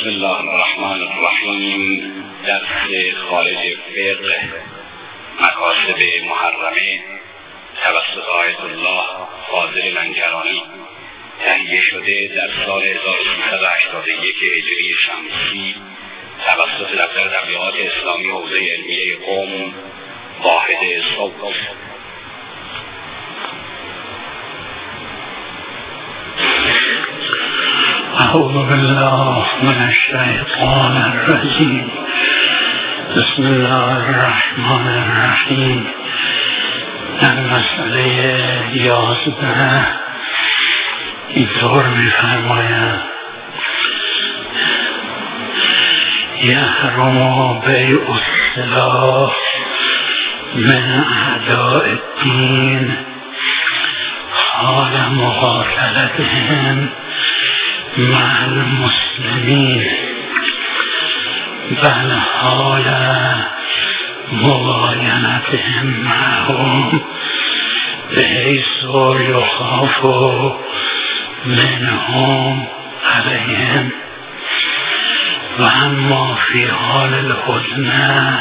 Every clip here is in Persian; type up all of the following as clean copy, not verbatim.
بسم الله الرحمن الرحیم. درس خارج فقه مکاسب محرمه توسط آیت الله فاضل لنگرانی تهیه شده در سال 1381 هجری شمسی توسط دفتر تبلیغات اسلامی حوزه علمیه قم واحد صوت. أعوذ بالله من الشيطان الرجيم. بسم الله الرحمن الرحیم. در مسئله 11 اینطور می‌فرماید: یحرم بیع السلاح من اعداء الدین حال مقاتلتهم مع المسلمین بل حال مباینتهم معهم بحیث یخاف منهم علیهم و اما فی حال الهدنه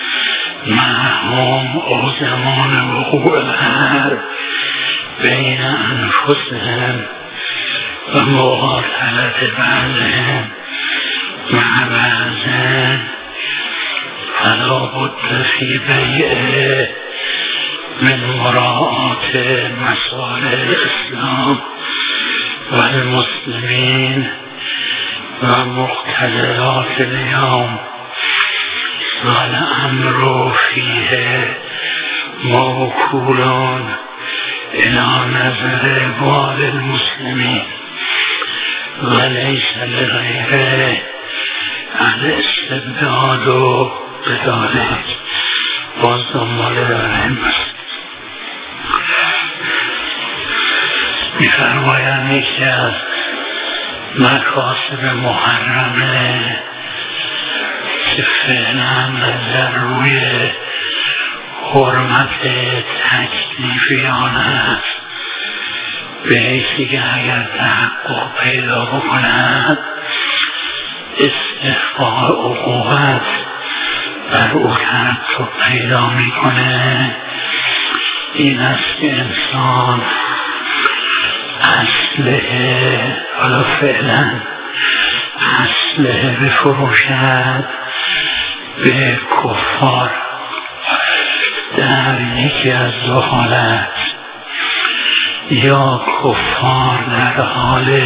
معهم او زمان وقوع الحرب بین انفسهم و مقاتلت بعضهم مع بعض فلا بد فی بیعه من مراعات مصالح الاسلام و المسلمین و مقتضیات اليوم و الامر فیه موکول الى نظر بعض المسلمین و لیس لغیره الاستبداد بذلک. باز دنباله داریم. می‌فرمایند یکی از مکاسب محرمه که فعلا نظر روی حرمت تکلیفیان است، به حیثی که اگر تحقق پیدا بکند استحقاق عقوبت بر او تحقق پیدا میکنه، این است که انسان اسلحه، حالا فعلا اسلحه بفروشد به کفار در یکی از دو حالت: یا کفار در حال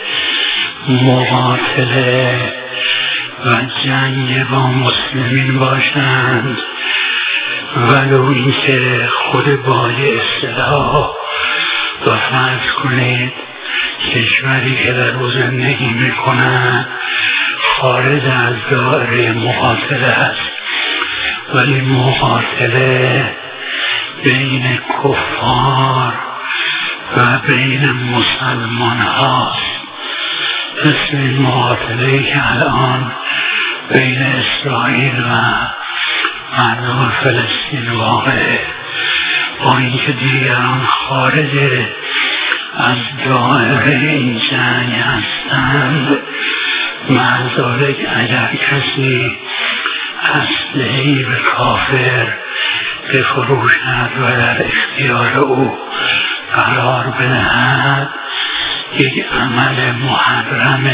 مقاتله و جنگ با مسلمین باشند، ولو اینکه خود بای اصطلاح و فرض کنید کشوری که در او زندگی میکنند خارج از دایره مقاتله است، ولی مقاتله بین کفار و بین مسلمان هاست، مثل این مقاتله که الان بین اسرائیل و مردم فلسطین واقعه، با اینکه دیگران خارج از دایره این جنگ هستند. مع ذلک اگر کسی اسلحه‌ای به کافر بفروشد و در اختیار او قرار بدهد، یک عمل محرم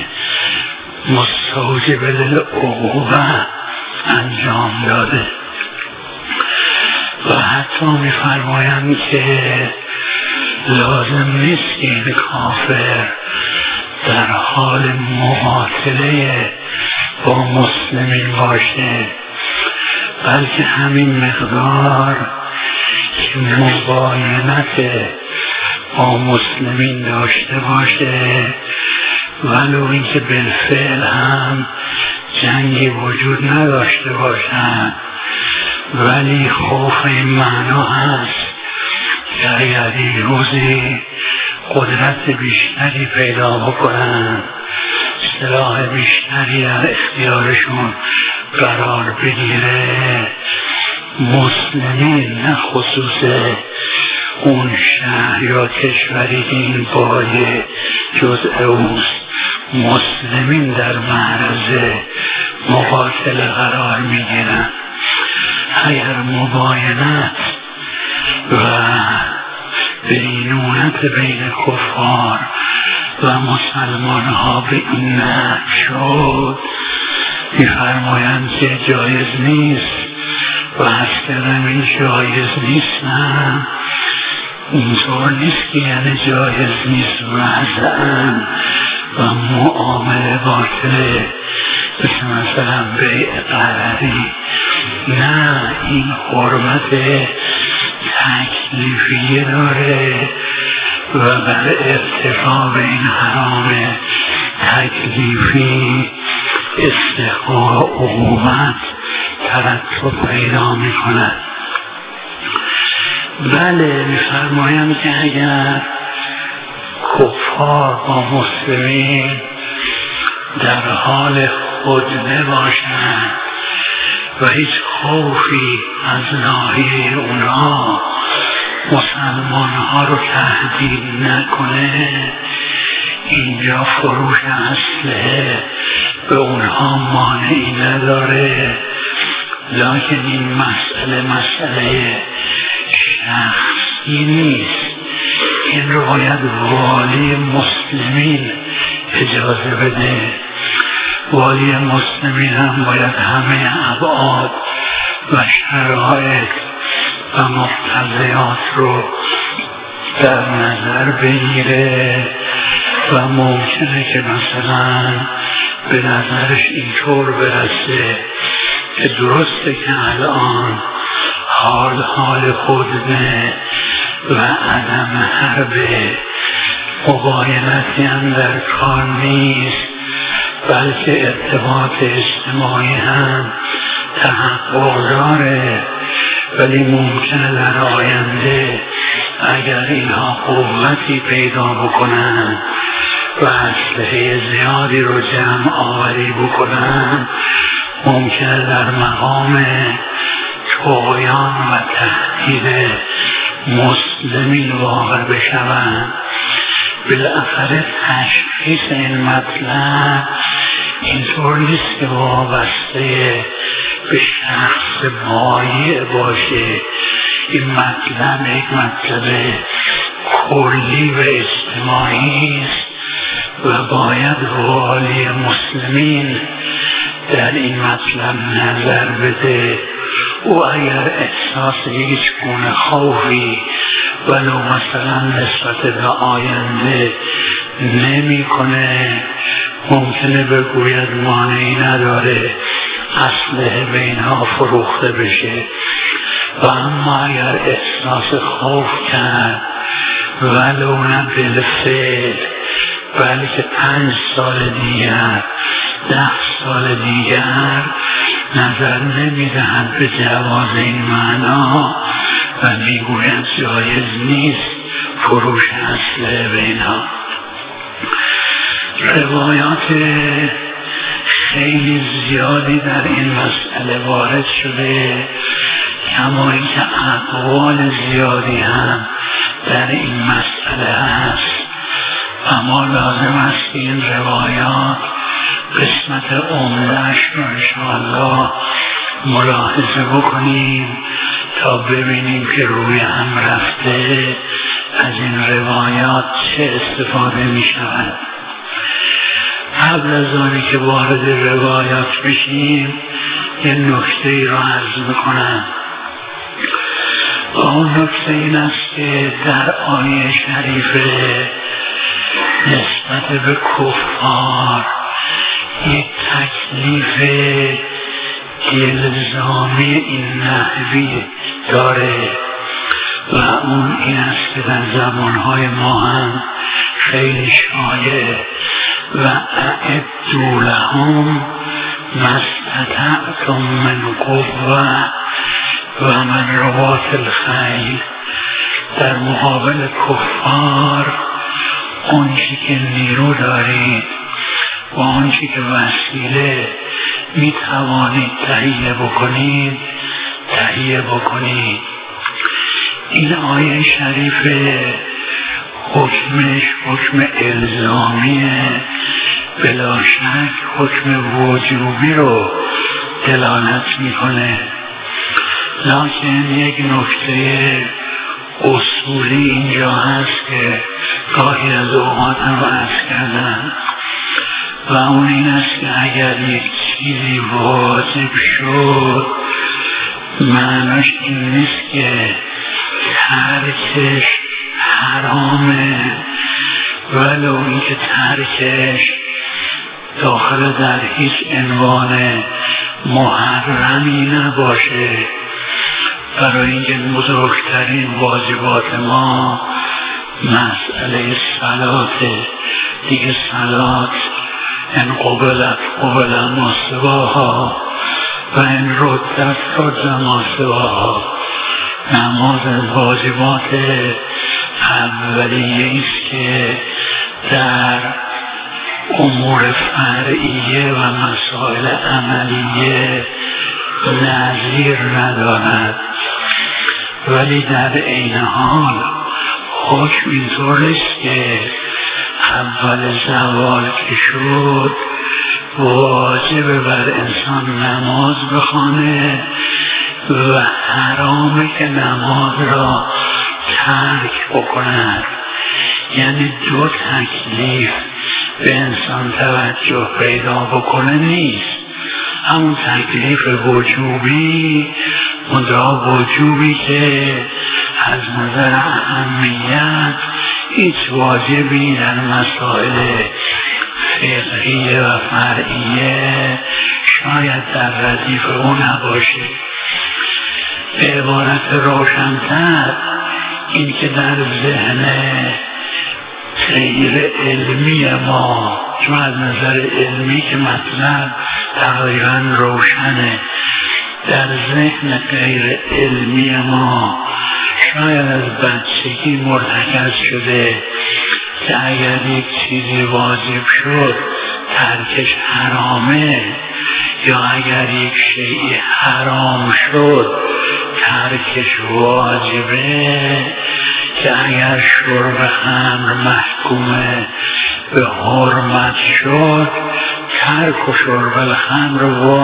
مستوجب للعقوبه انجام داده. و حتی می‌فرمایند که لازم نیست که این کافر در حال مقاتله با مسلمین باشه، بلکه همین مقدار که مباینت با مسلمین داشته باشه، ولو اینکه بالفعل هم جنگی وجود نداشته باشد، ولی خوف این معنا هست که اگر این روزی قدرت بیشتری پیدا بکنن، سلاح بیشتری در اختیارشون قرار بگیره، مسلمین نه خصوص اون شهر یا کشوری که این بای جزء اوست مسلمین در معرض مقاتله قرار میگیرن، اگر مباینت و بینونت بین کفار و مسلمان ها به این نحو شد، میفرمایند که جایز نیست و اصلا این جایز نیست. نه اینطور نیست که یعنی جایز نیست وضعاً و معامله باطله مثلا بیع قراری. نه، این حرمت تکلیفیه داره و بر ارتفاع این حرام تکلیفی استحقاق عقوبت ترتب پیدا می کند. بله، می‌فرمایند که اگر کفار با مسلمین در حال خدمه باشند و هیچ خوفی از ناحیه اونها مسلمان ها رو تهدید نکنه، اینجا فروش اسلحه به اونها مانعی نداره. لکن این مسئله شخصی نیست، این رو باید والی مسلمین اجازه بده. والی مسلمین هم باید همه ابعاد و شرایط و مقتضیات رو در نظر بگیره و ممکنه که مثلا به نظرش اینطور برسه که درسته که الان حال خودمه و عدم حرب مباینتی هم در کار نیست، بلکه ارتباط اجتماعی هم تحقق داره، ولی ممکنه در آینده اگر اینها قوتی پیدا بکنن و اسلحه زیادی رو جمع آوری بکنن، ممکنه در مقام طغیان و تهدید مسلمین واقع بشوند. بالاخره تشخیص این مطلب اینطور نیست که وابسته به شخص بایع باشه. این مطلب یک مطلب کلی و اجتماعی است و باید والی مسلمین در این مطلب نظر بده. او اگر احساس هیچ گونه خوفی ولو مثلا نسبت به آینده نمی کنه، ممکنه بگوید مانعی نداره اسلحه به اینها فروخته بشه. و اما اگر احساس خوف کرد ولو نه بالفعل بلکه 5 سال دیگر 10 سال دیگر نظر نمیدهند به جواز این معنا و میگویند جایز نیست فروش اسلحه به اینها. روایات خیلی زیادی در این مسئله وارد شده، کما اینکه اقوال زیادی هم در این مسئله هست. اما لازم است که این روایات قسمت عمده‌اش رو انشاءالله ملاحظه بکنیم تا ببینیم که روی هم رفته از این روایات چه استفاده می شود. قبل از آنی که وارد روایات بشیم یه نکته ای را عرض میکنم. اون نکته این است که در آیه شریفه نسبت به کفار یک تکلیف الزامی این نحوی داره و اون این است که در زبانهای ما هم خیلی شایع و اعدوا لهم ما استطعتم من قوة و من رباط الخیل. در مقابل کفار آنچه که نیرو دارید و آنچه که وسیله می توانید تهیه بکنید. این آیه شریف حکمش حکم الزامیه، بلا شک حکم وجوبی رو دلالت میکنه. لکن یک نکته اصولی اینجا هست که گاهی از اوقات هم عرض کردم و اون این است که اگر یک چیزی واجب شد معناش این نیست که ترکش حرامه، ولو اینکه ترکش داخل در هیچ عنوان محرمی نباشه. برای اینکه بزرگترین واجبات ما مسئله صلاته دیگه. صلات ان قبلت قبل ما سواها و ان ردت رد ما سواها. نماز از واجبات اولیه ایست که در امور فرعیه و مسائل عملیه نظیر ندارد، ولی در عین حال حکم اینطور است که اول زوال که شد واجب بر انسان نماز بخوانه و حرامه که نماز را ترک بکند. یعنی دو تکلیف به انسان توجه پیدا بکنه نیست. همون تکلیف وجوبی، مدعا وجوبی که از نظر اهمیت هیچ واجبی در مسائل فقهیه و فرعیه شاید در ردیف اون نباشه. به عبارت روشن‌تر این که در ذهن غیر علمی ما، چون از نظر علمی که مطلب تقریبا روشنه، در ذهن غیر علمی ما شاید از بچگی مرتکز شده که اگر یک چیزی واجب شد ترکش حرامه، یا اگر یک شیء حرام شد ترکش واجبه، که اگر شرب خمر محکومه به حرمت شد ترک و شرب الخمر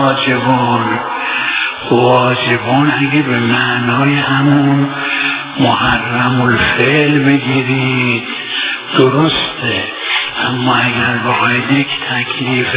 واجبون اگه به معنای همون محرم الفعل بگیرید درسته، اما اگر بخواید یک تکلیف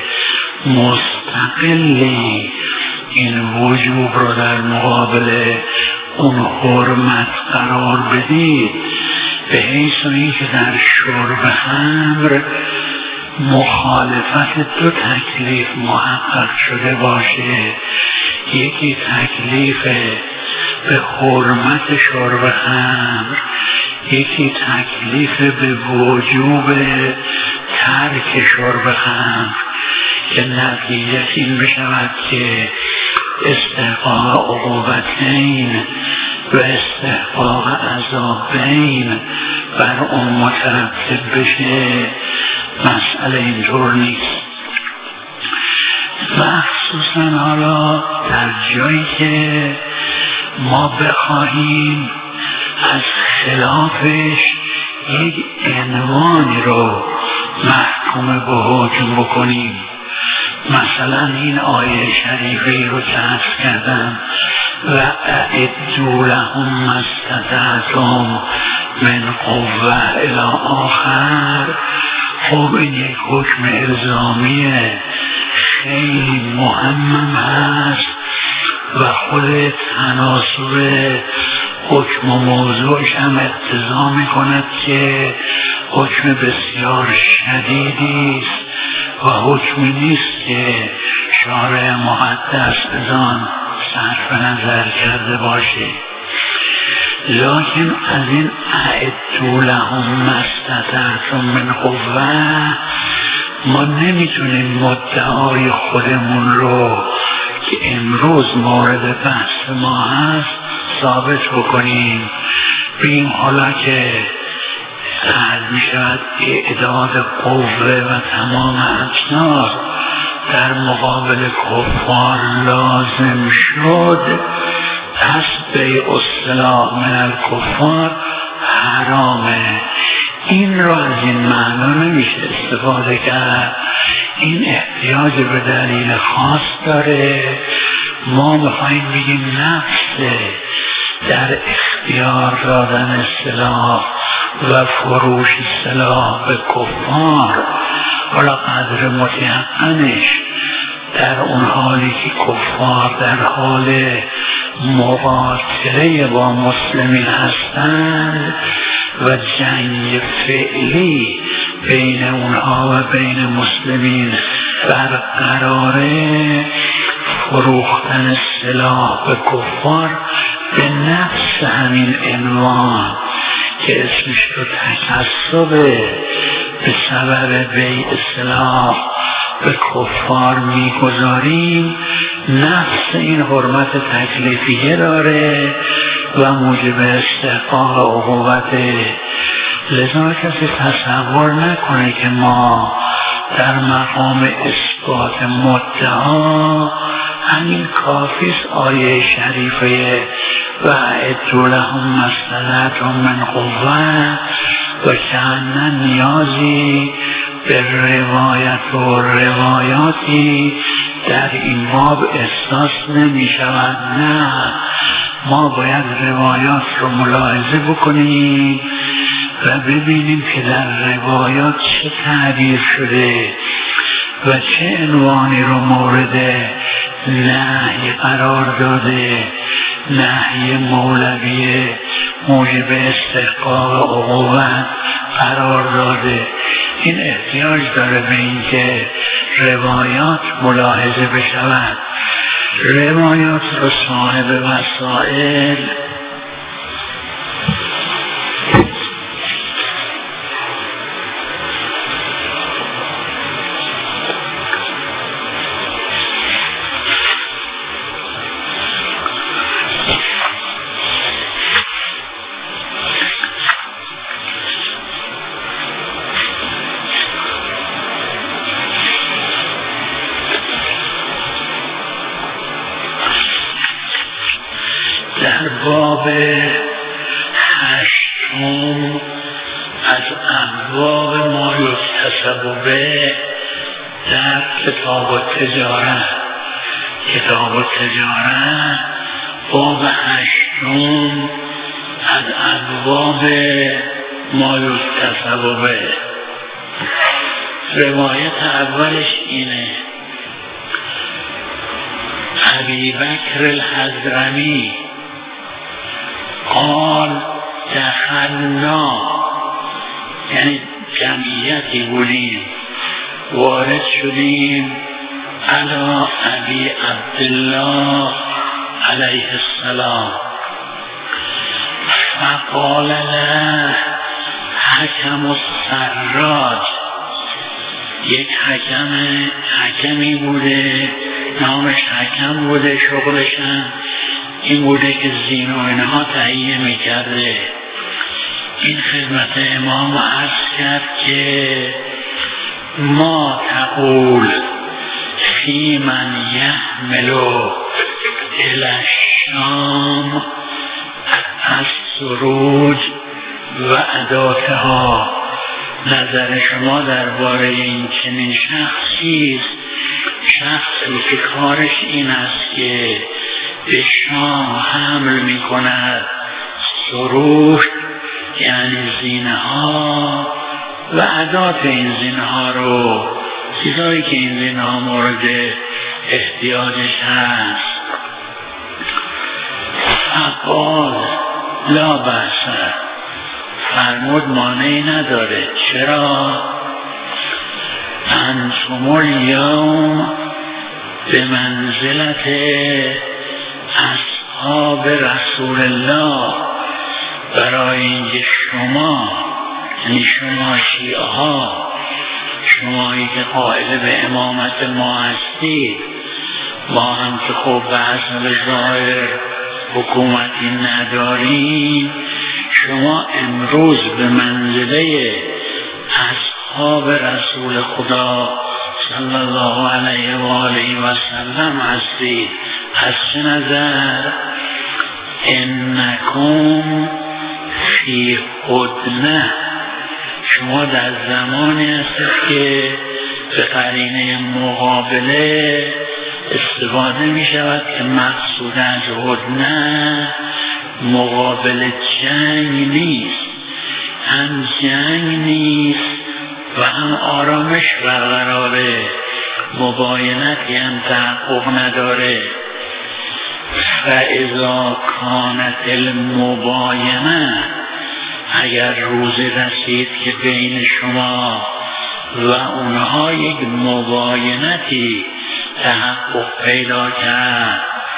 مستقلی این وجوب رو در مقابل اون حرمت قرار بدید، به حیث اینکه در شرب خمر مخالفت دو تکلیف محقق شده باشه، یکی تکلیف به حرمت شرب خمر، یکی تکلیف به وجوب ترک شرب خمر، که نتیجه این بشود که استحقاق عقوبتین و استحقاق عذابین بر اون مترتب بشه. مسئله اینطور نیست. مخصوصا حالا در جایی که ما بخواهیم از خلافش یک عنوانی رو محکوم به حکم بکنیم. مثلا این آیه شریفی رو که عرض کردم و اعدوا لهم ما استطعتم من قوة الی آخر، خب این یک حکم الزامیه خیلی مهم هست و خود تناسب حکم و موضوعش هم اقتضا میکند که حکم بسیار شدیدی است و حکمی نیست که شارع مقدس از آن صرف نظر کرده باشه. لکن از این اعدوا لهم ما استطعتم من قوة ما نمیتونیم مدعای خودمون رو که امروز مورد بحث ما هست ثابت بکنیم. بگیم حالا که عرض می شود اعداد قوه و تمام اجناس در مقابل کفار لازم شد، پس بیع السلاح من الکفار حرامه. این رو از این معنا نمیشه استفاده کرد. این احتیاج به دلیل خاص داره. ما میخواییم بگیم نفس در اختیار دادن سلاح و فروش سلاح به کفار، حالا قدر متیقنش در اون حالی که کفار در حال مقاتله با مسلمین هستند و جنگ فعلی بین اونها و بین مسلمین برقراره، فروختن سلاح به کفار به نفس همین عنوان که اسمش رو تکسب به سبب بیع سلاح به کفار میگذاریم، نفس این حرمت تکلیفیه داره و موجب استحقاق عقوبته. لذا کسی تصور نکنه که ما در مقام اثبات مدعا همین کافیست آیه شریفه و اعدوا لهم ما استطعتم من قوة و کأن نیازی به روایت و روایاتی در این باب احساس نمی شود. نه، ما باید روایات رو ملاحظه بکنیم و ببینیم که در روایات چه تعبیر شده و چه عنوانی رو مورد نهی قرار داده، نهی مولوی موجب استحقاق عقوبت قرار داده. این احتیاج داره به این که روایات ملاحظه بشود. روایات رو صاحب وسائل در باب 8 از ابواب ما یکتسب به در کتاب التجارت باب 8 از ابواب ما یکتسب به. روایت اولش اینه: ابی بکر الحضرمی قال دخلنا، یعنی جمعیتی بودیم، وارد شدیم علی ابی عبدالله علیه السلام، فقال له حکم السراج، یک حکمی بوده، نامش حکم بوده، شغلشم این بوده که زین و اینها تهیه میکرده. این خدمت امام عرض کرد که ما تقول فی من یحملو الی الشام از سروج و عداتها، نظر شما درباره این چنین شخصی که کارش این است که به شام حمل می کند سروج، یعنی زینه ها و عدات این زینه ها رو، چیزایی که این زینه ها مورد احتیاجش هست. فقال لا بأس، فرمود مانعی نداره. چرا؟ انتم الیوم به منزلت اصحاب رسول الله، برای اینکه شما، یعنی شما شیعه ها، شمایی که قائل به امامت ما هستید، ما هم که خب به حسب ظاهر حکومتی نداریم، شما امروز به منزله اصحاب رسول خدا صلی الله علیه و آله و سلم هستید. از چه نظر؟ انکم فی هدنه، شما در زمانی هستید که به قرینه مقابله استفاده می شود که مقصود از هدنه مقابل جنگ نیست، هم جنگ نیست و هم آرامش برقراره، مباینتی هم تحقق نداره. فاذا کانت المباینه، اگر روزی رسید که بین شما و اونها یک مباینتی تحقق پیدا کرد،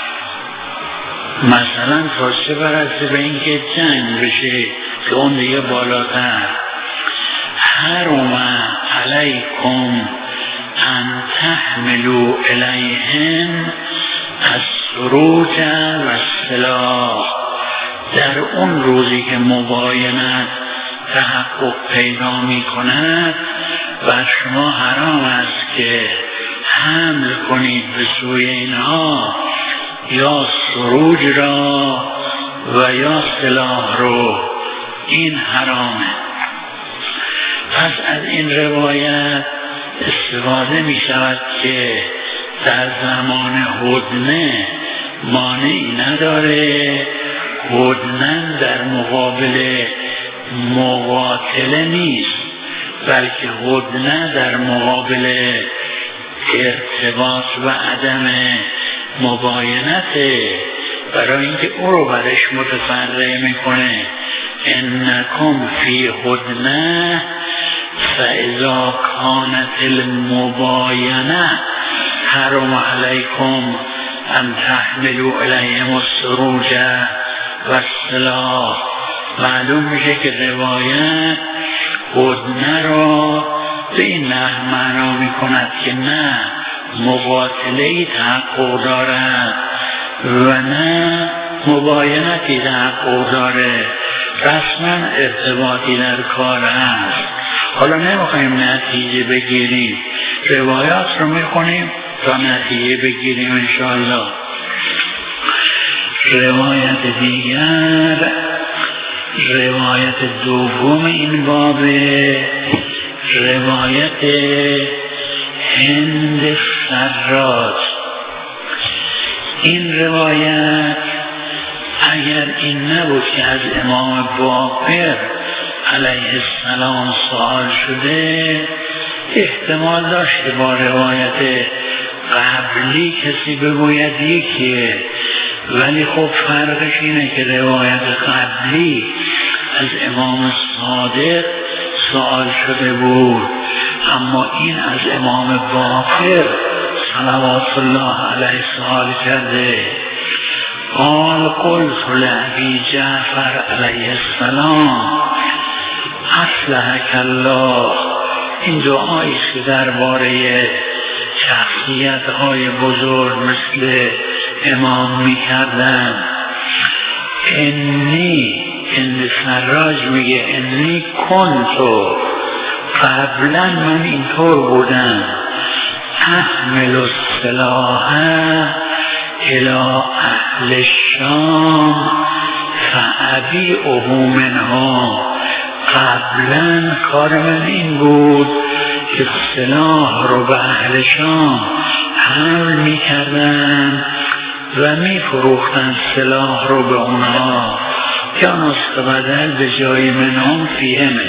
مثلا تا چه برسه به اینکه جنگ بشه که اون دیگه بالاتر، حرم علیکم ان تحملوا الیهن السروج و السلاح، در اون روزی که مباینت تحقق پیدا می کند بر شما حرام است که حمل کنید به سوی اینها یا سروج را و یا سلاح رو، این حرامه. پس از این روایت استفاده می شود که در زمان هدنه مانعی نداره، هدنه در مقابل مقاتله نیست، بلکه هدنه در مقابل ارتباط و عدم مباینته، برای اینکه او رو برش متفرع میکنه. انکم فی هدنه فاذا کانت المباینه حرم علیکم ان تحملوا الیهم السروج و السلاح. معلوم میشه که روایت هدنه را به این نحو معنا میکند که نه مقاتله‌ای تحقق دارد و نه مباینتی تحقق داره، رسما ارتباطی در کار است. حالا نمیخوایم نتیجه بگیریم، روایات رو میکنیم تا نتیجه بگیریم انشاءالله. روایت دیگر، روایت دوم این باب، روایت هند سراج. این روایت اگر این نبود که از امام باقر علیه السلام سوال شده، احتمال داشت که با روایت قبلی کسی بگوید یکیه، ولی خب فرقش اینه که روایت قبلی از امام صادق سوال شده بود، اما این از امام باقر صلوات الله علیه سوال کرده. قال قلت لأبی جعفر علیه السلام اصلحک الله. این دعایی که درباره شخصیت‌های بزرگ مثل امام می‌کردن، این سراج میگه انی کنتو، قبلا من اینطور بودم، احمل السلاح الى اهل الشام فابیعه منها. قبلا کار من این بود که سلاح رو به اهل شام حمل میکردن و میفروختن سلاح رو به اونها، که نسخه بدل به جای منهم فیهمه.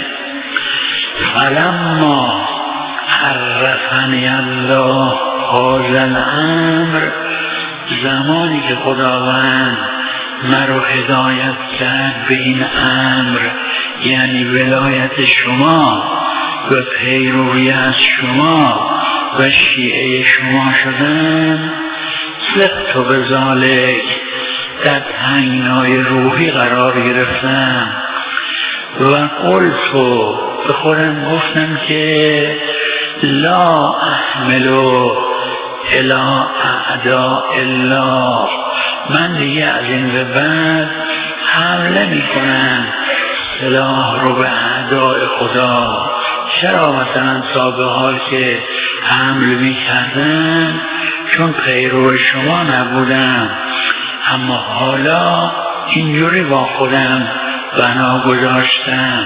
فلما عرفنی الله هذا الامر، زمانی که خداوند مرا هدایت کرد به این امر، یعنی ولایت شما و پیروی از شما و شیعه شما شدن، سخت و بذالک، در تنگنای روحی قرار گرفتم و قلتو، به خودم گفتم که لا احملو الی اعداء الله، من دیگه از این به بعد حمله می کنم سلاح رو به اعداء خدا. چرا مثلا سابقه حال که حمل می کردم چون پیرو شما نبودم، اما حالا اینجوری با خودم بنا گذاشتم.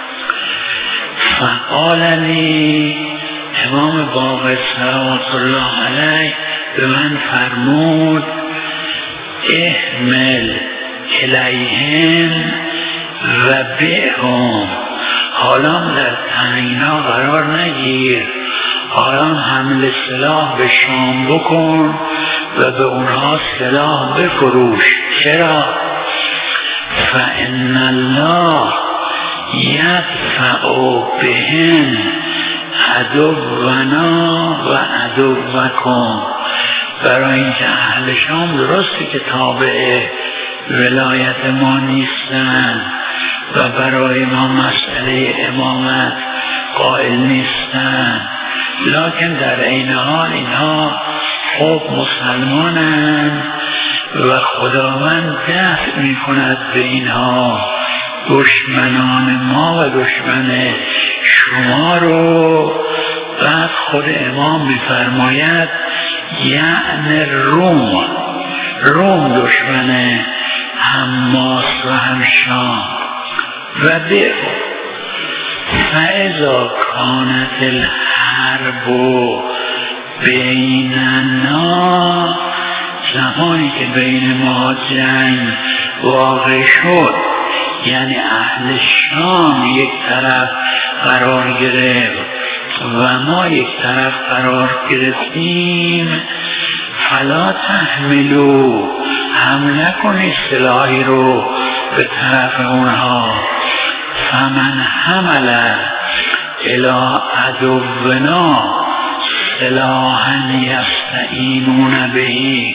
فقال لی، امام باقر صلوات الله علیه به من فرمود احمل الیهم و بعهم، حالا در تنگنا قرار نگیر، حالا حمل سلاح به شام بکن و به اونها سلاح بفروش. چرا؟ فإن الله یدفع بهم عدونا و عدوکم، برای اینکه اهل شام درسته که تابع ولایت ما نیستن و برای ما مسئله امامت قائل نیستن، لکن در عین حال اینها خب مسلمانند و خداوند دفع می کند به اینها دشمنان ما و دشمن شما رو. بعد خود امام می فرماید یعنی روم دشمن حماس و همشام. و به فاذا کانت الحرب بیننا، زمانی که بین ما جنگ واقع شد، یعنی اهل شام یک طرف قرار گرفت و ما یک طرف قرار گرفتیم، فلا تحملوا، حمل نکنید سلاحی رو به طرف اونها. فمن حمل الی عدونا سلاحا یستعینون به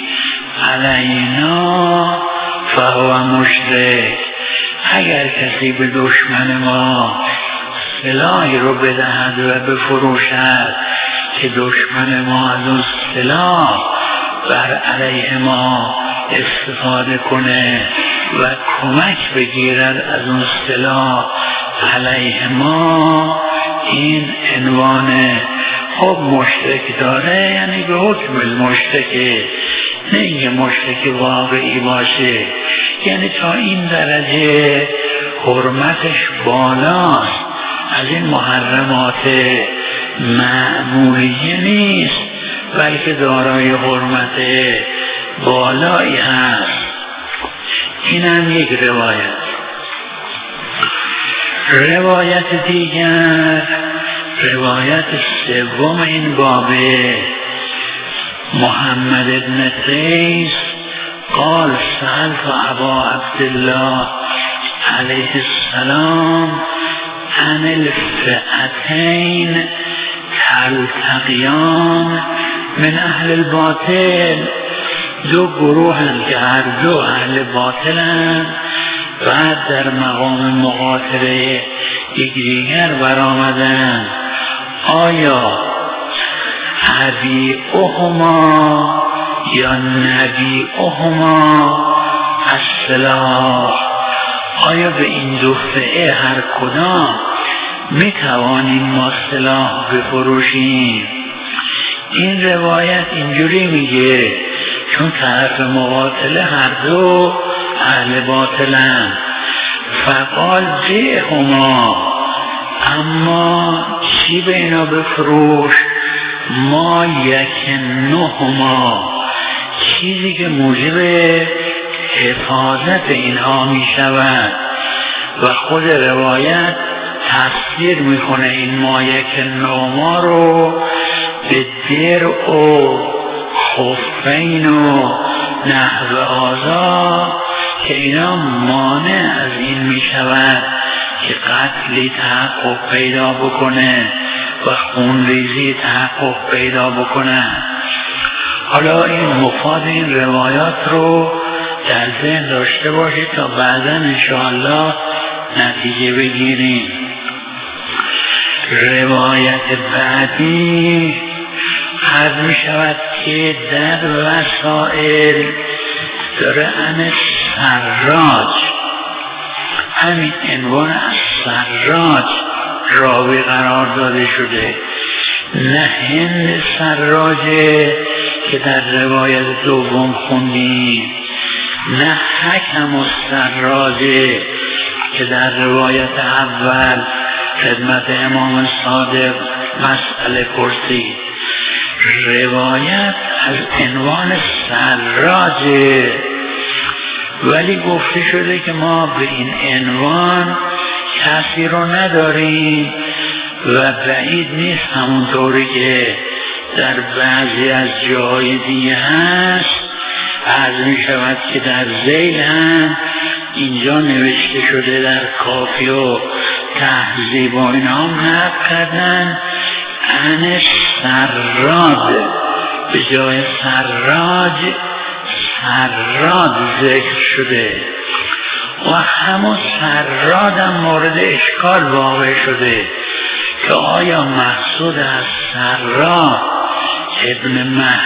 علینا فهو مشرک، اگر کسی به دشمن ما سلاحی رو بدهد و بفروشد که دشمن ما از اون سلاح بر علیه ما استفاده کنه و کمک بگیرد از اون سلاح علیه ما، این عنوان خب مشرک داره، یعنی به حکم المشرک، نه اینکه مشرک واقعی باشه، یعنی تا این درجه حرمتش بالاست، از این محرمات معمولیه نیست، بلکه دارای حرمت بالایی هست. این هم یک روایت دیگر، روایت سوم این بابه، محمد ابن قیس قال سألت ابا عبدالله علیه السلام عن الفئتین تلتقیان من اهل الباطل، دو گروه هم که هر دو اهل باطل هم بعد در مقام مقاتله دیگر برآمدند، آیا حبیئهما یا نبیئهما السلاح، آیا به این دو فئه هر کدام می توانیم ما سلاح بفروشیم؟ این روایت اینجوری میگه چون طرف مقاتله هر دو اهل باطلن. فقال بیهما، اما چی به اینا بفروش؟ ما یکنهما، چیزی که موجب حفاظت اینها می شود. و خود روایت تفسیر میکنه این ما یکنهما رو به درع و خفین و نحو آزا، که اینا مانع از این می شود که قتلی تحقق پیدا بکنه و خونریزی تحقق پیدا بکنه. حالا این مفاد این روایات رو در ذهن داشته باشید تا بعدا انشاءالله نتیجه بگیریم. روایت بعدی عرض می شود که در وسائل داره عن سراج، همین عنوان از سراج راوی قرار داده شده، نه هند سراجه که در روایت دوم خوندیم، نه حکم و سراجه که در روایت اول خدمت امام صادق مسئله پرسید. روایت از عنوان سراجه، ولی گفته شده که ما به این عنوان کسی رو نداریم و بعید نیست همونطوری که در بعضی از جای دیگه هست. عرض می شود که در ذیل هم اینجا نوشته شده، در کافی و تهذیب و اینا هم نقل کردن عن سراد، به جای سراج سراد ذکر شده و همون سراد هم مورد اشکال واقع شده که آیا مقصود از سراد ابن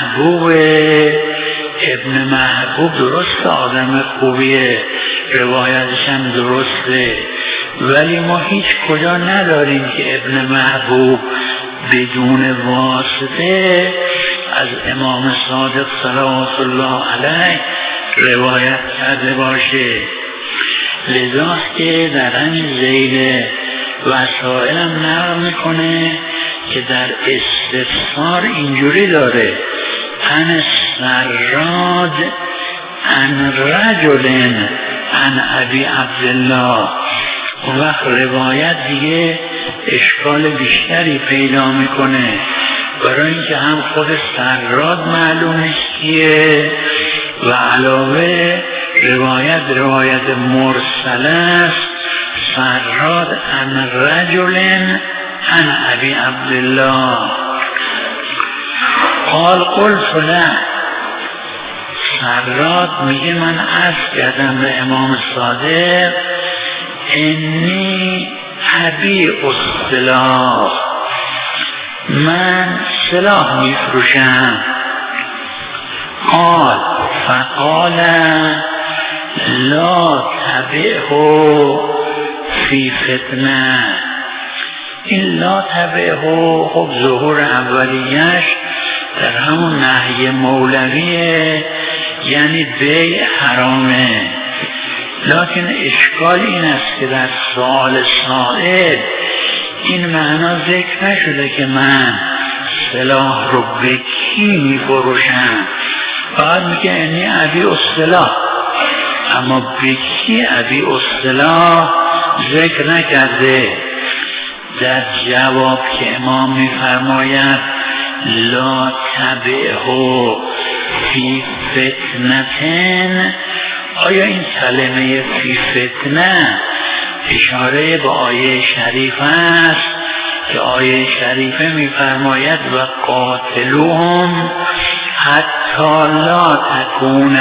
محبوب درست آدم خوبیه، روایتش هم درسته، ولی ما هیچ کجا نداریم که ابن محبوب بدون واسطه از امام صادق صلوات الله علیه روایت کرده باشه. لذا که در همین ذیل وسائل هم نقل میکنه که در استفسار اینجوری داره عن سراد عن رجل عن ابی عبدالله. وقت روایت دیگه اشکال بیشتری پیدا میکنه، برای اینکه هم خود سراد معلوم نیست کیه و علاوه روایت مرسل است. سراد عن رجل عن ابی عبدالله قال قلت له. سراد میگه من عرض کردم به امام صادق انی ابیع السلاح، من سلاح میفروشم. قال فقال لا تبعه فی فتنه. این لا تبعه خب ظهور اولیش در همون نهی مولویه، یعنی بیع حرامه. لکن اشکال این است که در سؤال سائل این معنا ذکر نشده که من سلاح رو به کی می فروشم، فقط میگه انی ابیع السلاح، اما به کی ابیع السلاح ذکر نکرده. در جواب که امام میفرماید لا تبعه فی فتنتن، آیا این کلمه فی فتنه اشاره به آیه شریف است که آیه شریفه میفرماید و قاتلوهم حتی لا تکون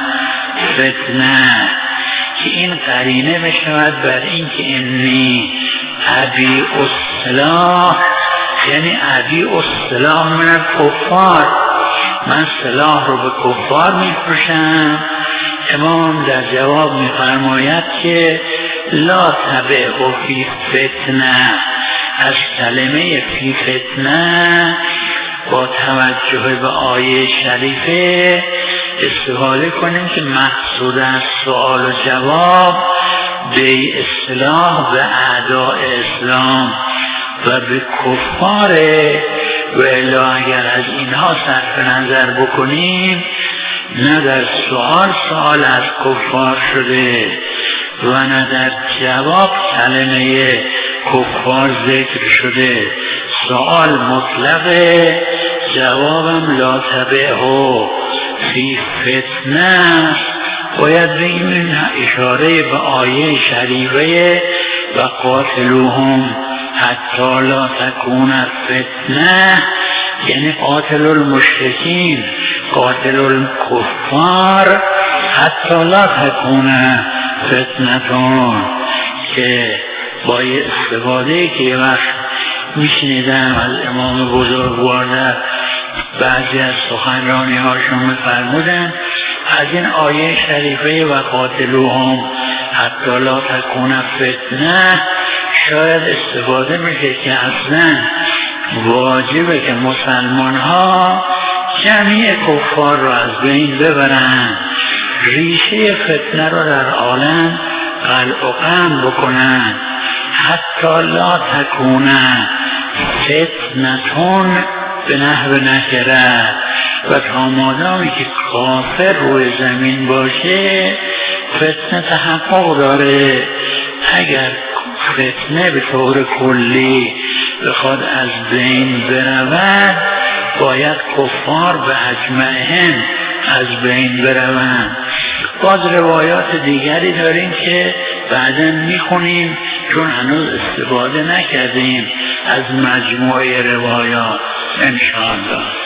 فتنه، که این قرینه بشود بر این که انی ابیع السلاح، یعنی ابیع السلاح من الکفار، من سلاح رو به کفار میفروشم. امام در جواب میفرماید که لا تبعه فی فتنه، از کلمه فی فتنه با توجه به آیه شریفه استفاده کنیم که مقصود از سوال و جواب به اصلاح به اعداء اسلام و به کفاره، و الا اگر از اینها صرف نظر بکنیم نه در سوال از کفار شده و نه در جواب کلمه کفار ذکر شده. سوال مطلقه، جوابم لا تبعه فی فتنه. باید بگیم اشاره به آیه شریفه و قاتلوهم حتی لا تکون فتنه، یعنی قاتل المشرکین، قاتل الکفار حتی لا تکون فتنتون. که با استفاده که یه وقت میشنیدم از امام بزرگوار در بعضی از سخنرانی هاشون میفرمودن از این آیه شریفه و قاتلوهم حتی لا تکون فتنه شاید استفاده میشه که اصلا واجبه که مسلمان ها جمعی کفار رو از بین ببرن، ریشه فتنه رو در عالم قلع و قم بکنن، حتی لا تکونه فتنتون به نحو نکره، و تا مادامی که کافر روی زمین باشه فتنه تحقق داره. اگر فتنه به طور کلی بخواد از بین برود باید کفار به اجمعهم از بین بروند. باز روایات دیگری داریم که بعداً میخونیم چون هنوز استفاده نکردیم از مجموعه روایات انشاءالله.